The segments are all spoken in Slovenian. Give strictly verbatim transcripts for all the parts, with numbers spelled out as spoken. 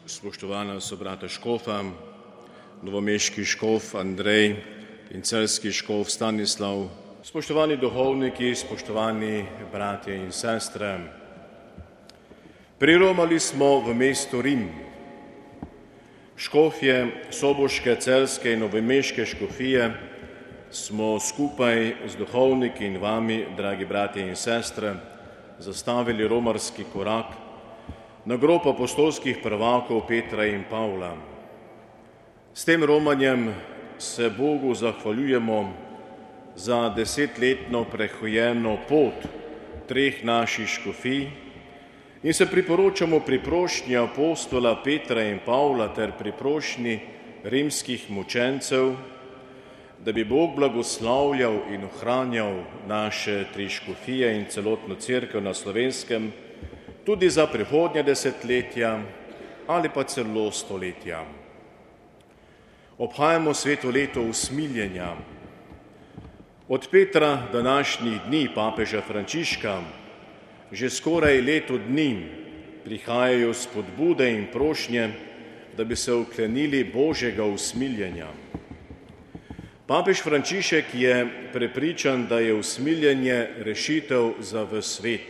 Spoštovana sobrata škofa, novomeški škof Andrej in celjski škof Stanislav, spoštovani duhovniki, spoštovani bratje in sestre. Priromali smo v mesto Rim. Škofje soboške, celjske in novomeške škofije smo skupaj z duhovniki in vami, dragi bratje in sestre, zastavili romarski korak na grob apostolskih prvakov Petra in Pavla. S tem romanjem se Bogu zahvaljujemo za desetletno prehojeno pot treh naših škofij in se priporočamo pri prošnji apostola Petra in Pavla ter pri prošnji rimskih mučencev, da bi Bog blagoslavljal in ohranjal naše tri škofije in celotno cerkev na Slovenskem tudi za prihodnja desetletja ali pa celo stoletja. Obhajamo sveto leto usmiljenja. Od Petra današnjih dni papeža Frančiška že skoraj leto dni prihajajo spodbude in prošnje, da bi se uklenili Božjega usmiljenja. Papež Frančišek je prepričan, da je usmiljenje rešitev za ves svet.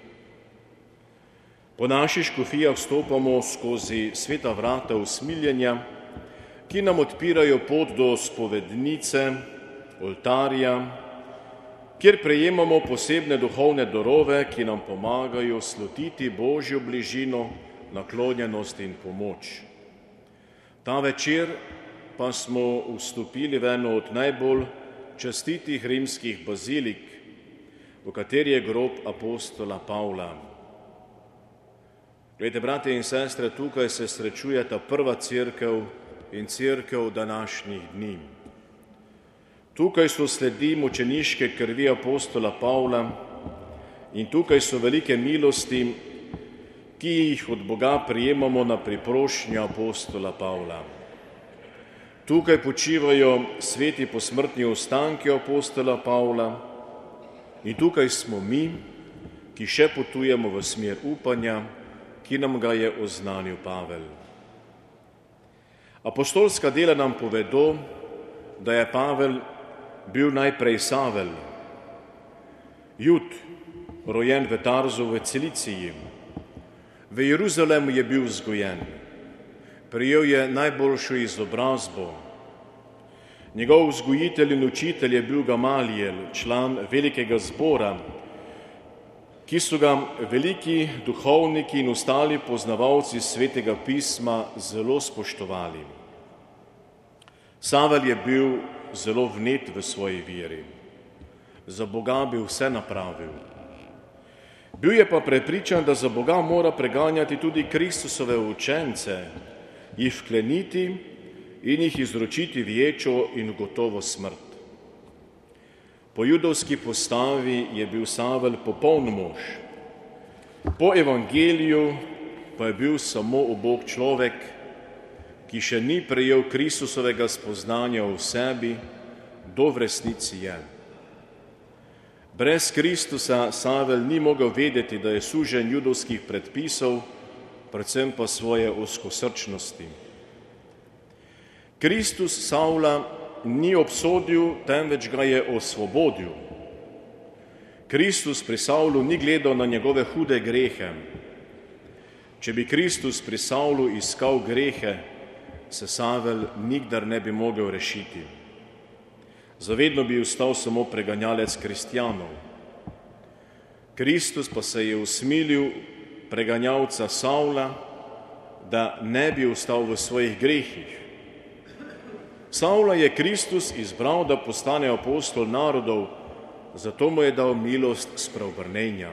Po naših škofijah vstopamo skozi sveta vrata usmiljenja, ki nam odpirajo pot do spovednice, oltarja, kjer prejemamo posebne duhovne darove, ki nam pomagajo slutiti Božjo bližino, naklonjenost in pomoč. Ta večer pa smo vstopili v eno od najbolj častitih rimskih bazilik, v kateri je grob apostola Pavla. Glejte, bratje in sestre, tukaj se srečujeta prva cerkev in cerkev današnjih dni. Tukaj so sledi mučeniške krvi apostola Pavla in tukaj so velike milosti, ki jih od Boga prijemamo na priprošnjo apostola Pavla. Tukaj počivajo sveti posmrtni ostanki apostola Pavla in tukaj smo mi, ki še potujemo v smer upanja, ki nam ga je oznanil Pavel. Apostolska dela nam povedo, da je Pavel bil najprej Savel, Jud, rojen v Tarzu v Ciliciji. V Jeruzalemu je bil vzgojen. Prejel je najboljšo izobrazbo. Njegov vzgojitelj in učitelj je bil Gamalijel, član velikega zbora, ki so ga veliki duhovniki in ostali poznavalci svetega pisma zelo spoštovali. Savel je bil zelo vnet v svoji veri. Za Boga bi vse napravil. Bil je pa prepričan, da za Boga mora preganjati tudi Kristusove učence, jih vkleniti in jih izročiti v ječo in gotovo smrt. Po judovski postavi je bil Savel popoln mož. Po evangeliju pa je bil samo ubog človek, ki še ni prejel Kristusovega spoznanja v sebi, kdo v resnici je. Brez Kristusa Savel ni mogel vedeti, da je suženj judovskih predpisov, predvsem pa svoje ozkosrčnosti. Kristus Savla ni obsodil, temveč ga je osvobodil. Kristus pri Savlu ni gledal na njegove hude grehe. Če bi Kristus pri Savlu iskal grehe, se Savel nikdar ne bi mogel rešiti. Zavedno bi ostal samo preganjalec kristjanov. Kristus pa se je usmilil preganjalca Savla, da ne bi ostal v svojih grehih. Savla je Kristus izbral, da postane apostol narodov, zato mu je dal milost spreobrnenja.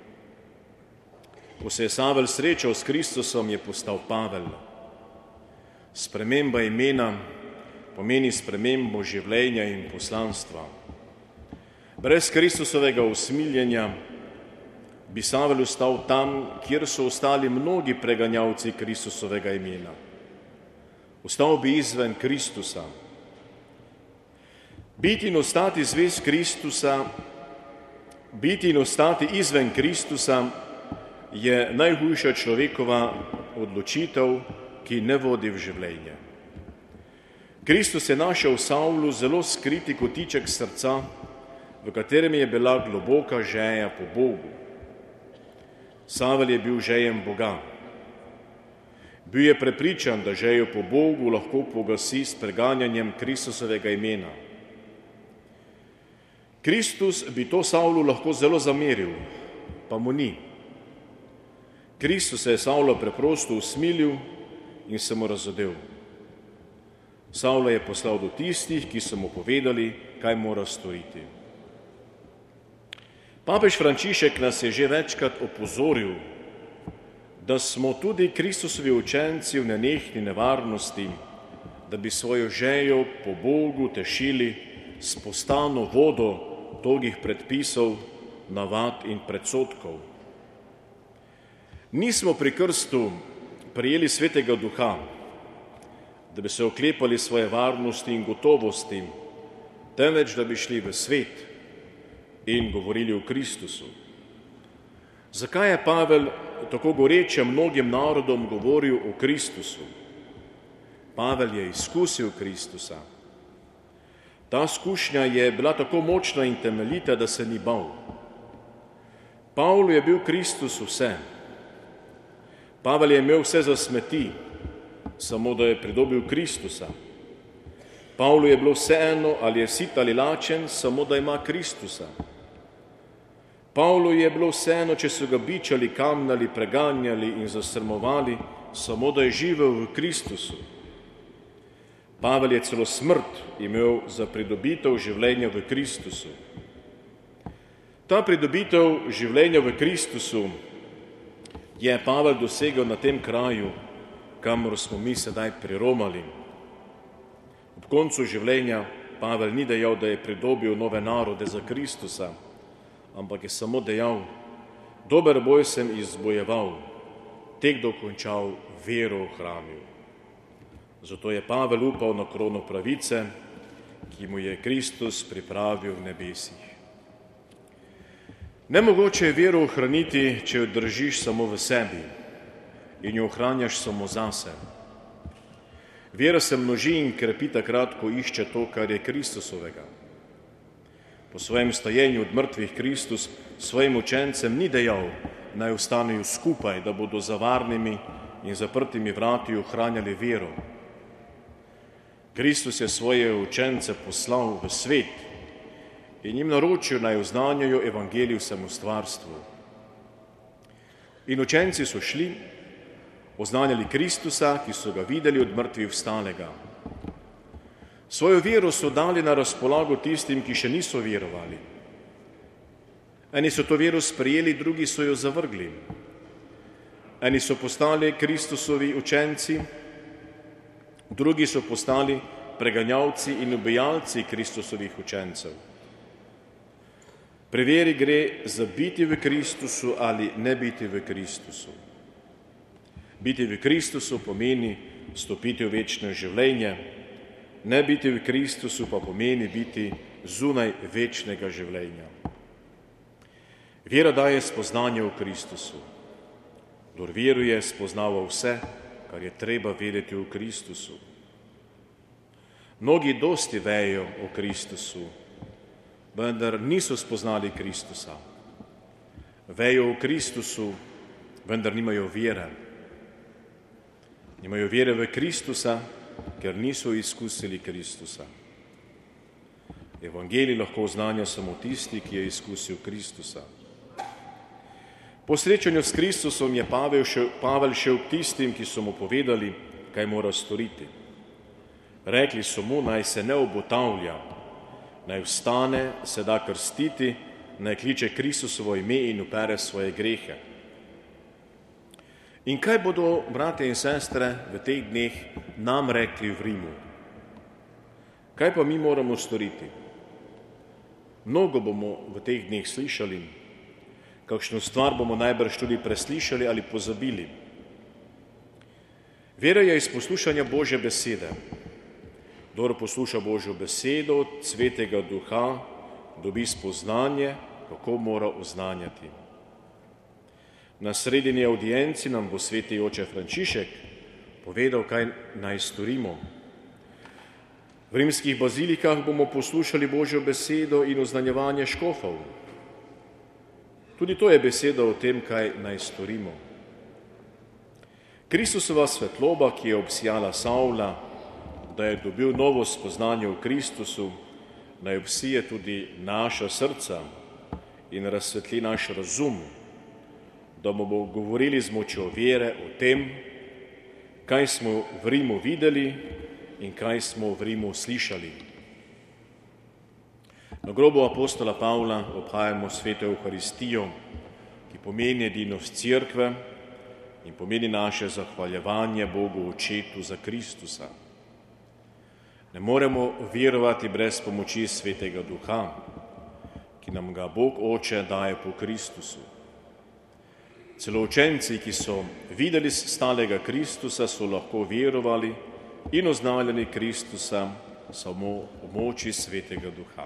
Ko se je Savel srečal s Kristusom, je postal Pavel. Sprememba imena pomeni spremembo življenja in poslanstva. Brez Kristusovega usmiljenja bi Savel ostal tam, kjer so ostali mnogi preganjalci Kristusovega imena. Ostal bi izven Kristusa. Biti in ostati zvest Kristusa, biti in ostati izven Kristusa je najhujša človekova odločitev, ki ne vodi v življenje. Kristus je našel v Savlu zelo skriti kotiček srca, v katerem je bila globoka želja po Bogu. Savel je bil žejen Boga. Bil je prepričan, da željo po Bogu lahko pogasi s preganjanjem Kristusovega imena. Kristus bi to Savlu lahko zelo zameril, pa mu ni. Kristus se je Savla preprosto usmilil in se mu razodel. Savla je poslal do tistih, ki so mu povedali, kaj mora storiti. Papež Frančišek nas je že večkrat opozoril, da smo tudi Kristusovi učenci v nenehni nevarnosti, da bi svojo željo po Bogu tešili s postano vodo togih predpisov, navad in predsodkov. Nismo pri krstu prijeli Svetega Duha, da bi se oklepali svoje varnosti in gotovosti, temveč da bi šli v svet in govorili o Kristusu. Zakaj je Pavel tako goreče mnogim narodom govoril o Kristusu? Pavel je izkusil Kristusa. Ta izkušnja je bila tako močna in temeljita, da se ni bal. Pavlu je bil Kristus vse. Pavel je imel vse za smeti, samo da je pridobil Kristusa. Pavlu je bilo vseeno, ali je sit ali lačen, samo da ima Kristusa. Pavlu je bilo vseeno, če so ga bičali, kamnali, preganjali in zasrmovali, samo da je živel v Kristusu. Pavel je celo smrt imel za pridobitev življenja v Kristusu. Ta pridobitev življenja v Kristusu je Pavel dosegel na tem kraju, kamor smo mi sedaj priromali. Ob koncu življenja Pavel ni dejal, da je pridobil nove narode za Kristusa, ampak je samo dejal, dober boj sem izbojeval, tek dokončal, vero ohranil. Zato je Pavel upal na krono pravice, ki mu je Kristus pripravil v nebesih. Nemogoče je vero ohraniti, če jo držiš samo v sebi in jo ohranjaš samo zase. Vera se množi in krepi takrat, ko išče to, kar je Kristusovega. Po svojem stajenju od mrtvih Kristus svojim učencem ni dejal, naj ostanejo skupaj, da bodo za varnimi in zaprtimi vrati ohranjali vero. Kristus je svoje učence poslal v svet in jim naročil, naj oznanjajo evangelij vsemu stvarstvu. In učenci so šli, oznanjali Kristusa, ki so ga videli od mrtvih vstalega. Svojo vero so dali na razpolago tistim, ki še niso verovali. Eni so to vero sprejeli, drugi so jo zavrgli. Eni so postali Kristusovi učenci, drugi so postali preganjalci in ubijalci Kristusovih učencev. Pri veri gre za biti v Kristusu ali ne biti v Kristusu. Biti v Kristusu pomeni stopiti v večno življenje, ne biti v Kristusu pa pomeni biti zunaj večnega življenja. Vera daje spoznanje o Kristusu. Kdor veruje, spoznava vse, kar je treba vedeti o Kristusu. Mnogi dosti vejo o Kristusu, vendar niso spoznali Kristusa. Vejo o Kristusu, vendar nimajo vere. Nimajo vere v Kristusa, ker niso izkusili Kristusa. Evangelij lahko oznanja samo tisti, ki je izkusil Kristusa. Po srečanju s Kristusom je Pavel šel, Pavel šel k tistim, ki so mu povedali, kaj mora storiti. Rekli so mu, naj se ne obotavlja, naj vstane, se da krstiti, naj kliče Kristusovo ime in opere svoje grehe. In kaj bodo, brate in sestre, v teh dneh nam rekli v Rimu? Kaj pa mi moramo storiti? Mnogo bomo v teh dneh slišali, kakšno stvar bomo najbrž tudi preslišali ali pozabili. Vera je iz poslušanja Božje besede. Kdor posluša Božjo besedo od Svetega Duha, dobi spoznanje, kako mora oznanjati. Na sredini audienci nam bo sveti oče Frančišek povedal, kaj naj storimo. V rimskih bazilikah bomo poslušali Božjo besedo in oznanjevanje škofov. Tudi to je beseda o tem, kaj naj storimo. Kristusova svetloba, ki je obsijala Savla, da je dobil novo spoznanje v Kristusu, naj obsije tudi naša srca in razsvetli naš razum, da bomo govorili z močjo vere o tem, kaj smo v Rimu videli in kaj smo v Rimu slišali. Na grobu apostola Pavla obhajamo sveto Evharistijo, ki pomeni edinost Cerkve in pomeni naše zahvaljevanje Bogu Očetu za Kristusa. Ne moremo verovati brez pomoči Svetega Duha, ki nam ga Bog Oče daje po Kristusu. Celo učenci, ki so videli stalega Kristusa, so lahko verovali in oznanjali Kristusa samo v moči Svetega Duha.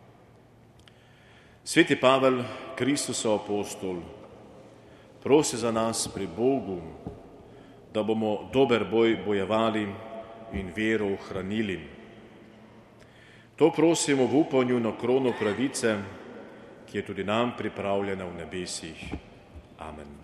Sveti Pavel, Kristusov apostol, prosi za nas pri Bogu, da bomo dober boj bojevali in vero ohranili. To prosimo v upanju na krono pravice, ki je tudi nam pripravljena v nebesih. Amen.